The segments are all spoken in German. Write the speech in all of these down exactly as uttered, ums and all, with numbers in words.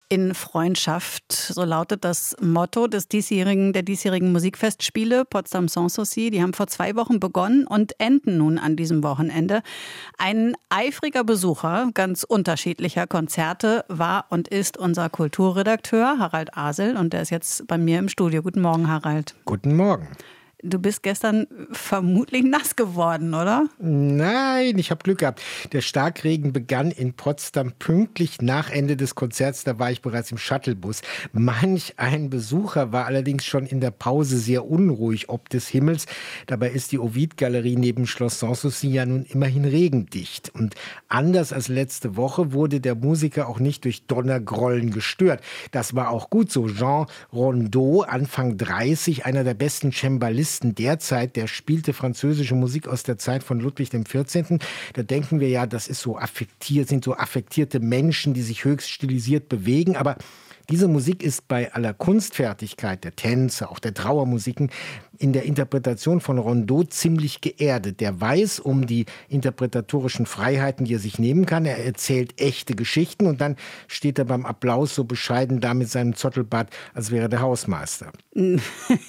in Freundschaft. So lautet das Motto des diesjährigen, der diesjährigen Musikfestspiele Potsdam Sanssouci. Die haben vor zwei Wochen begonnen und enden nun an diesem Wochenende. Ein eifriger Besucher ganz unterschiedlicher Konzerte war und ist unser Kulturredakteur Harald Asel. Und der ist jetzt bei mir im Studio. Guten Morgen, Harald. Guten Morgen. Du bist gestern vermutlich nass geworden, oder? Nein, ich habe Glück gehabt. Der Starkregen begann in Potsdam pünktlich nach Ende des Konzerts. Da war ich bereits im Shuttlebus. Manch ein Besucher war allerdings schon in der Pause sehr unruhig ob des Himmels. Dabei ist die Ovid-Galerie neben Schloss Sanssouci ja nun immerhin regendicht. Und anders als letzte Woche wurde der Musiker auch nicht durch Donnergrollen gestört. Das war auch gut so. Jean Rondeau, Anfang dreißig, einer der besten Cembalisten derzeit, der spielte französische Musik aus der Zeit von Ludwig dem vierzehnten. Da denken wir ja, das ist so affektiert, sind so affektierte Menschen, die sich höchst stilisiert bewegen. Aber diese Musik ist bei aller Kunstfertigkeit der Tänze, auch der Trauermusiken, in der Interpretation von Rondeau ziemlich geerdet. Der weiß um die interpretatorischen Freiheiten, die er sich nehmen kann. Er erzählt echte Geschichten und dann steht er beim Applaus so bescheiden da mit seinem Zottelbart, als wäre der Hausmeister. Wenn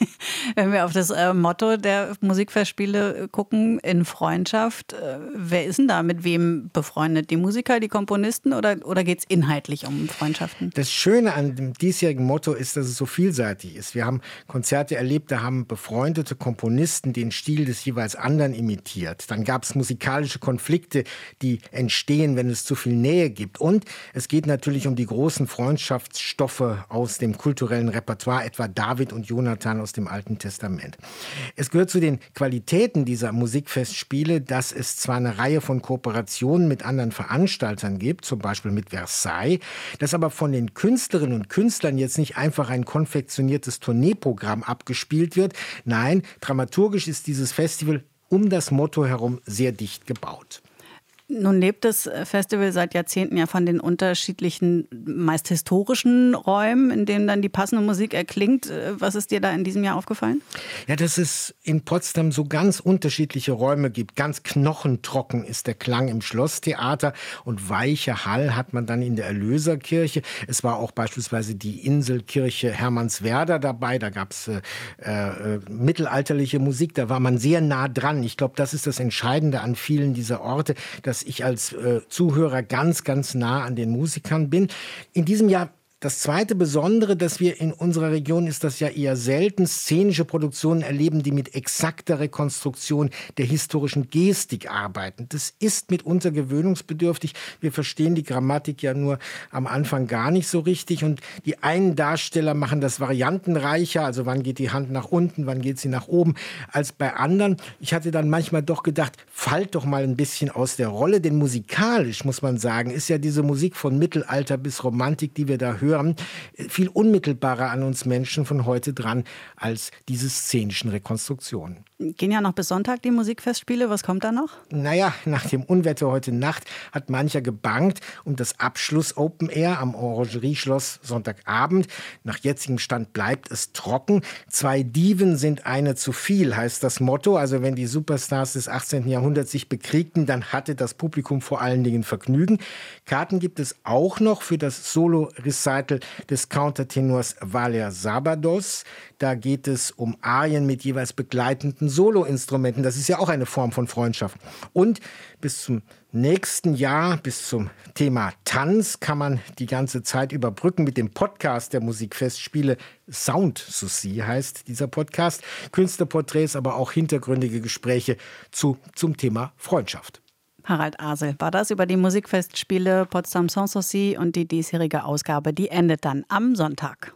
wir auf das äh, Motto der Musikfestspiele gucken, in Freundschaft, äh, wer ist denn da mit wem befreundet? Die Musiker, die Komponisten oder, oder geht es inhaltlich um Freundschaften? Das Schöne an dem diesjährigen Motto ist, dass es so vielseitig ist. Wir haben Konzerte erlebt, da haben befreundete Komponisten den Stil des jeweils anderen imitiert. Dann gab es musikalische Konflikte, die entstehen, wenn es zu viel Nähe gibt. Und es geht natürlich um die großen Freundschaftsstoffe aus dem kulturellen Repertoire, etwa David und Jonathan aus dem Alten Testament. Es gehört zu den Qualitäten dieser Musikfestspiele, dass es zwar eine Reihe von Kooperationen mit anderen Veranstaltern gibt, zum Beispiel mit Versailles, dass aber von den Künstlerinnen und Künstlern jetzt nicht einfach ein konfektioniertes Tourneeprogramm abgespielt wird. Nein, dramaturgisch ist dieses Festival um das Motto herum sehr dicht gebaut. Nun lebt das Festival seit Jahrzehnten ja von den unterschiedlichen, meist historischen Räumen, in denen dann die passende Musik erklingt. Was ist dir da in diesem Jahr aufgefallen? Ja, dass es in Potsdam so ganz unterschiedliche Räume gibt. Ganz knochentrocken ist der Klang im Schlosstheater und weiche Hall hat man dann in der Erlöserkirche. Es war auch beispielsweise die Inselkirche Hermannswerder dabei. Da gab es äh, äh, mittelalterliche Musik. Da war man sehr nah dran. Ich glaube, das ist das Entscheidende an vielen dieser Orte, dass ich als äh, Zuhörer ganz, ganz nah an den Musikern bin. In diesem Jahr das zweite Besondere, das wir in unserer Region, ist, dass ja eher selten szenische Produktionen erleben, die mit exakter Rekonstruktion der historischen Gestik arbeiten. Das ist mitunter gewöhnungsbedürftig. Wir verstehen die Grammatik ja nur am Anfang gar nicht so richtig. Und die einen Darsteller machen das variantenreicher, also wann geht die Hand nach unten, wann geht sie nach oben, als bei anderen. Ich hatte dann manchmal doch gedacht, fallt doch mal ein bisschen aus der Rolle, denn musikalisch, muss man sagen, ist ja diese Musik von Mittelalter bis Romantik, die wir da hören, viel unmittelbarer an uns Menschen von heute dran als diese szenischen Rekonstruktionen. Gehen ja noch bis Sonntag die Musikfestspiele. Was kommt da noch? Naja, nach dem Unwetter heute Nacht hat mancher gebangt um das Abschluss-Open Air am Orangerie-Schloss Sonntagabend. Nach jetzigem Stand bleibt es trocken. Zwei Diven sind eine zu viel, heißt das Motto. Also wenn die Superstars des achtzehnten Jahrhunderts sich bekriegten, dann hatte das Publikum vor allen Dingen Vergnügen. Karten gibt es auch noch für das Solo-Recital des Countertenors Valer Sabados. Da geht es um Arien mit jeweils begleitenden Soloinstrumenten. Das ist ja auch eine Form von Freundschaft. Und bis zum nächsten Jahr, bis zum Thema Tanz, kann man die ganze Zeit überbrücken mit dem Podcast der Musikfestspiele. Sanssouci heißt dieser Podcast. Künstlerporträts, aber auch hintergründige Gespräche zu, zum Thema Freundschaft. Harald Asel war das über die Musikfestspiele Potsdam Sanssouci und die diesjährige Ausgabe, die endet dann am Sonntag.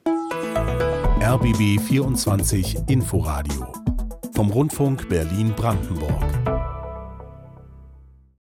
R B B vierundzwanzig Inforadio vom Rundfunk Berlin-Brandenburg.